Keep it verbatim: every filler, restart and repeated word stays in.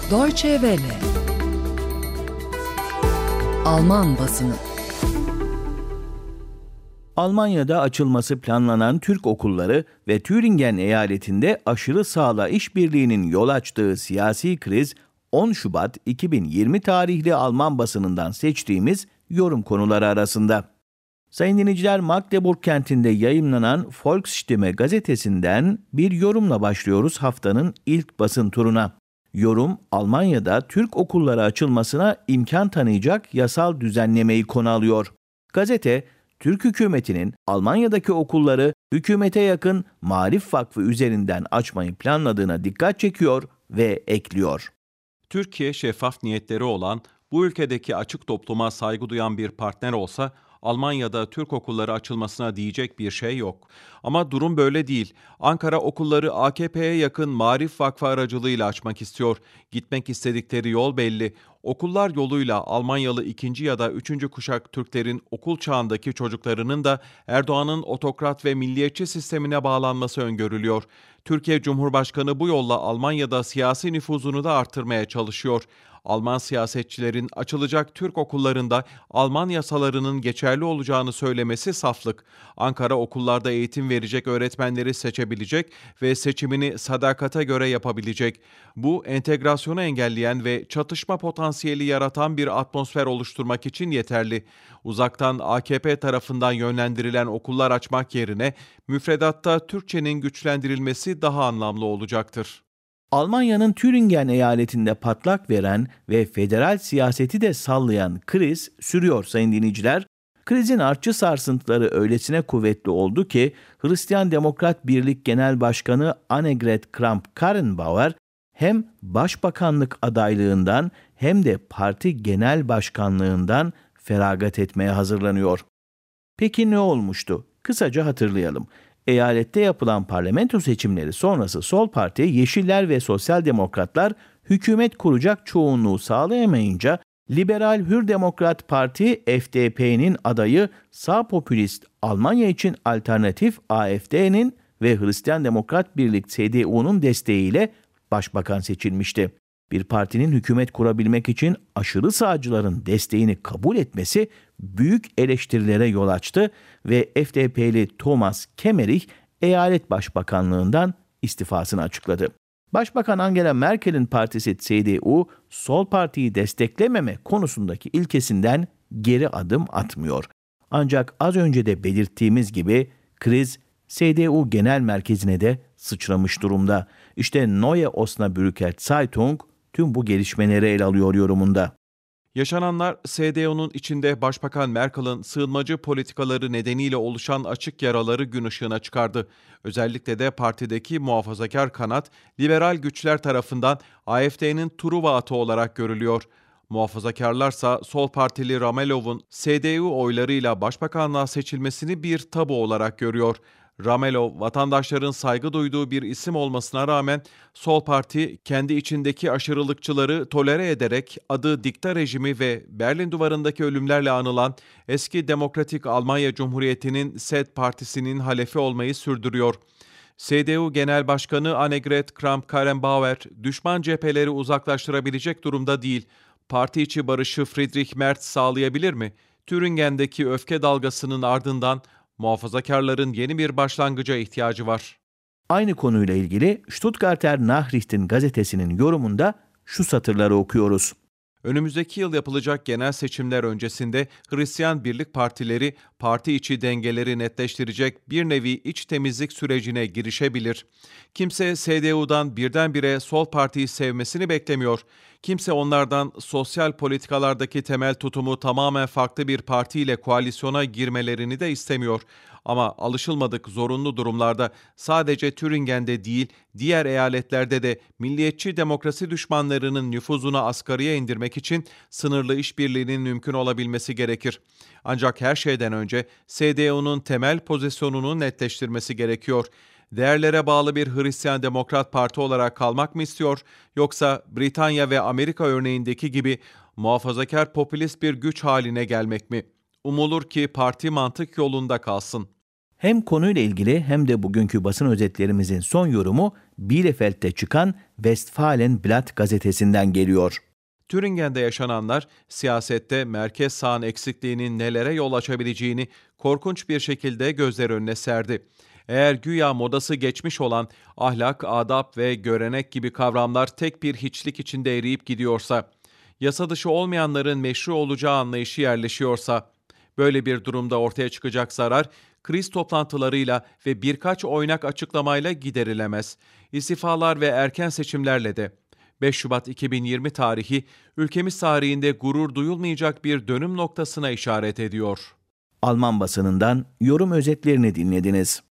Deutsche Welle. Alman basını. Almanya'da açılması planlanan Türk okulları ve Thüringen eyaletinde aşırı sağla işbirliğinin yol açtığı siyasi kriz, on Şubat iki bin yirmi tarihli Alman basınından seçtiğimiz yorum konuları arasında. Sayın dinleyiciler, Magdeburg kentinde yayımlanan Volksstimme gazetesinden bir yorumla başlıyoruz haftanın ilk basın turuna. Yorum, Almanya'da Türk okulları açılmasına imkan tanıyacak yasal düzenlemeyi konu alıyor. Gazete, Türk hükümetinin Almanya'daki okulları hükümete yakın Maarif Vakfı üzerinden açmayı planladığına dikkat çekiyor ve ekliyor. Türkiye şeffaf niyetleri olan, bu ülkedeki açık topluma saygı duyan bir partner olsa, Almanya'da Türk okulları açılmasına diyecek bir şey yok. Ama durum böyle değil. Ankara okulları A K P'ye yakın Maarif Vakfı aracılığıyla açmak istiyor. Gitmek istedikleri yol belli. Okullar yoluyla Almanyalı ikinci ya da üçüncü kuşak Türklerin okul çağındaki çocuklarının da Erdoğan'ın otokrat ve milliyetçi sistemine bağlanması öngörülüyor. Türkiye Cumhurbaşkanı bu yolla Almanya'da siyasi nüfuzunu da artırmaya çalışıyor. Alman siyasetçilerin açılacak Türk okullarında Alman yasalarının geçerli olacağını söylemesi saflık. Ankara okullarda eğitim verecek öğretmenleri seçebilecek ve seçimini sadakate göre yapabilecek. Bu, entegrasyonu engelleyen ve çatışma potansiyeli yaratan bir atmosfer oluşturmak için yeterli. Uzaktan A K P tarafından yönlendirilen okullar açmak yerine müfredatta Türkçenin güçlendirilmesi daha anlamlı olacaktır. Almanya'nın Thüringen eyaletinde patlak veren ve federal siyaseti de sallayan kriz sürüyor sayın dinleyiciler. Krizin artçı sarsıntıları öylesine kuvvetli oldu ki Hristiyan Demokrat Birlik Genel Başkanı Annegret Kramp-Karrenbauer hem başbakanlık adaylığından hem de parti genel başkanlığından feragat etmeye hazırlanıyor. Peki ne olmuştu? Kısaca hatırlayalım. Eyalette yapılan parlamento seçimleri sonrası Sol Parti, Yeşiller ve Sosyal Demokratlar hükümet kuracak çoğunluğu sağlayamayınca Liberal Hür Demokrat Parti F D P'nin adayı sağ popülist Almanya için Alternatif A F D'nin ve Hristiyan Demokrat Birlik C D U'nun desteğiyle başbakan seçilmişti. Bir partinin hükümet kurabilmek için aşırı sağcıların desteğini kabul etmesi büyük eleştirilere yol açtı ve F D P'li Thomas Kemmerich eyalet başbakanlığından istifasını açıkladı. Başbakan Angela Merkel'in partisi C D U, Sol Parti'yi desteklememe konusundaki ilkesinden geri adım atmıyor. Ancak az önce de belirttiğimiz gibi kriz C D U Genel Merkezi'ne de sıçramış durumda. İşte Neue Osnabrücker Zeitung tüm bu gelişmeleri ele alıyor yorumunda. Yaşananlar C D U'nun içinde Başbakan Merkel'in sığınmacı politikaları nedeniyle oluşan açık yaraları gün ışığına çıkardı. Özellikle de partideki muhafazakar kanat, liberal güçler tarafından A F D'nin Truva atı olarak görülüyor. Muhafazakarlarsa Sol Partili Ramelov'un C D U oylarıyla başbakanlığa seçilmesini bir tabu olarak görüyor. Ramelov, vatandaşların saygı duyduğu bir isim olmasına rağmen Sol Parti kendi içindeki aşırılıkçıları tolere ederek adı dikta rejimi ve Berlin Duvarı'ndaki ölümlerle anılan eski Demokratik Almanya Cumhuriyeti'nin S E D Partisi'nin halefi olmayı sürdürüyor. C D U Genel Başkanı Annegret Kramp-Karrenbauer, düşman cepheleri uzaklaştırabilecek durumda değil. Parti içi barışı Friedrich Merz sağlayabilir mi? Thüringen'deki öfke dalgasının ardından muhafazakarların yeni bir başlangıca ihtiyacı var. Aynı konuyla ilgili Stuttgarter Nachrichten gazetesinin yorumunda şu satırları okuyoruz. Önümüzdeki yıl yapılacak genel seçimler öncesinde Hristiyan Birlik Partileri parti içi dengeleri netleştirecek bir nevi iç temizlik sürecine girişebilir. Kimse C D U'dan birdenbire Sol Parti'yi sevmesini beklemiyor. Kimse onlardan sosyal politikalardaki temel tutumu tamamen farklı bir partiyle koalisyona girmelerini de istemiyor. Ama alışılmadık zorunlu durumlarda sadece Thüringen'de değil, diğer eyaletlerde de milliyetçi demokrasi düşmanlarının nüfuzunu asgariye indirmek için sınırlı işbirliğinin mümkün olabilmesi gerekir. Ancak her şeyden önce C D U'nun temel pozisyonunu netleştirmesi gerekiyor. Değerlere bağlı bir Hristiyan Demokrat Parti olarak kalmak mı istiyor, yoksa Britanya ve Amerika örneğindeki gibi muhafazakar popülist bir güç haline gelmek mi? Umulur ki parti mantık yolunda kalsın. Hem konuyla ilgili hem de bugünkü basın özetlerimizin son yorumu Bielefeld'de çıkan Westfalenblatt gazetesinden geliyor. Türingen'de yaşananlar, siyasette merkez sağın eksikliğinin nelere yol açabileceğini korkunç bir şekilde gözler önüne serdi. Eğer güya modası geçmiş olan ahlak, adap ve görenek gibi kavramlar tek bir hiçlik içinde eriyip gidiyorsa, yasa dışı olmayanların meşru olacağı anlayışı yerleşiyorsa, böyle bir durumda ortaya çıkacak zarar, kriz toplantılarıyla ve birkaç oynak açıklamayla giderilemez. İstifalar ve erken seçimlerle de. beş Şubat iki bin yirmi tarihi, ülkemiz tarihinde gurur duyulmayacak bir dönüm noktasına işaret ediyor. Alman basınından yorum özetlerini dinlediniz.